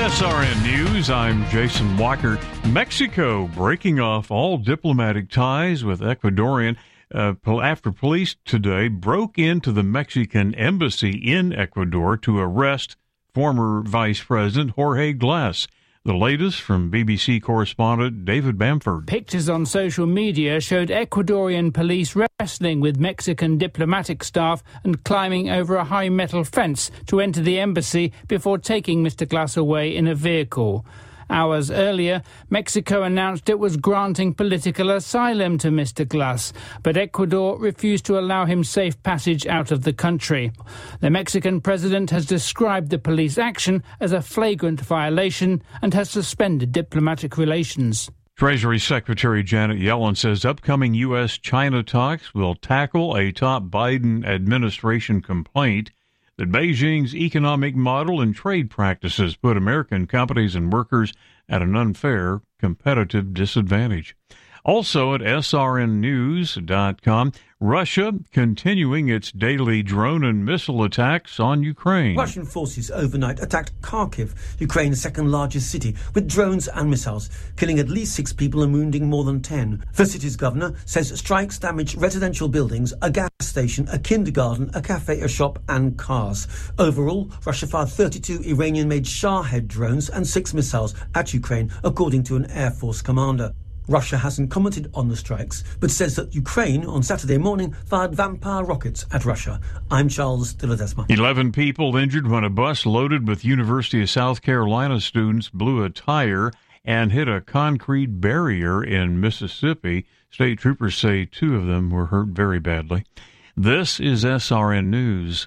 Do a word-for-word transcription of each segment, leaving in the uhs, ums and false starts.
S R N News, I'm Jason Walker. Mexico breaking off all diplomatic ties with Ecuadorian uh, after police today broke into the Mexican embassy in Ecuador to arrest former Vice President Jorge Glass. The latest from B B C correspondent David Bamford. Pictures on social media showed Ecuadorian police wrestling with Mexican diplomatic staff and climbing over a high metal fence to enter the embassy before taking Mister Glass away in a vehicle. Hours earlier, Mexico announced it was granting political asylum to Mister Glass, but Ecuador refused to allow him safe passage out of the country. The Mexican president has described the police action as a flagrant violation and has suspended diplomatic relations. Treasury Secretary Janet Yellen says upcoming U S China talks will tackle a top Biden administration complaint that Beijing's economic model and trade practices put American companies and workers at an unfair competitive disadvantage. Also at S R N news dot com, Russia continuing its daily drone and missile attacks on Ukraine. Russian forces overnight attacked Kharkiv, Ukraine's second largest city, with drones and missiles, killing at least six people and wounding more than ten. The city's governor says strikes damaged residential buildings, a gas station, a kindergarten, a cafe, a shop and cars. Overall, Russia fired thirty-two Iranian-made Shahed drones and six missiles at Ukraine, according to an Air Force commander. Russia hasn't commented on the strikes, but says that Ukraine on Saturday morning fired Vampire rockets at Russia. I'm Charles de Ledesma. Eleven people injured when a bus loaded with University of South Carolina students blew a tire and hit a concrete barrier in Mississippi. State troopers say two of them were hurt very badly. This is S R N News.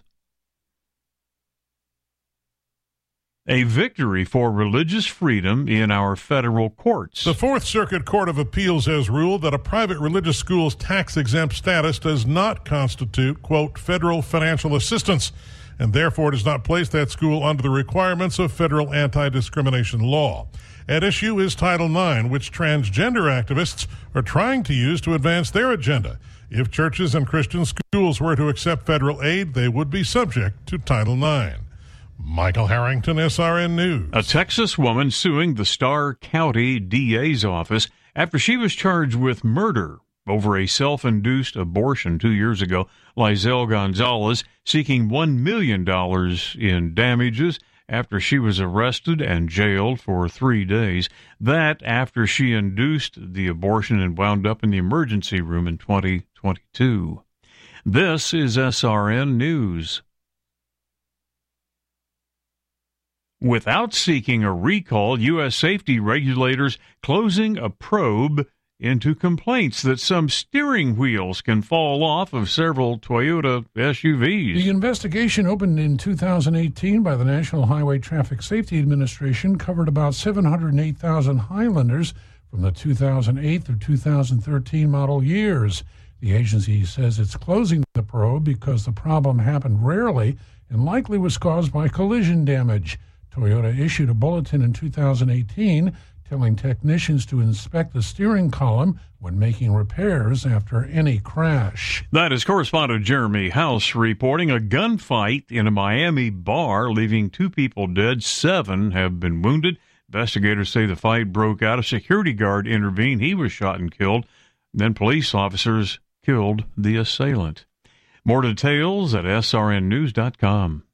A victory for religious freedom in our federal courts. The Fourth Circuit Court of Appeals has ruled that a private religious school's tax-exempt status does not constitute, quote, federal financial assistance, and therefore does not place that school under the requirements of federal anti-discrimination law. At issue is Title nine, which transgender activists are trying to use to advance their agenda. If churches and Christian schools were to accept federal aid, they would be subject to Title nine. Michael Harrington, S R N News. A Texas woman suing the Starr County D A's office after she was charged with murder over a self-induced abortion two years ago. Lizelle Gonzalez seeking one million dollars in damages after she was arrested and jailed for three days. That after she induced the abortion and wound up in the emergency room in twenty twenty-two. This is S R N News. Without seeking a recall, U S safety regulators closing a probe into complaints that some steering wheels can fall off of several Toyota S U Vs. The investigation opened in two thousand eighteen by the National Highway Traffic Safety Administration covered about seven hundred eight thousand Highlanders from the two thousand eight through two thousand thirteen model years. The agency says it's closing the probe because the problem happened rarely and likely was caused by collision damage. Toyota issued a bulletin in two thousand eighteen telling technicians to inspect the steering column when making repairs after any crash. That is correspondent Jeremy House reporting a gunfight in a Miami bar, leaving two people dead. Seven have been wounded. Investigators say the fight broke out. A security guard intervened. He was shot and killed. Then police officers killed the assailant. More details at S R N news dot com.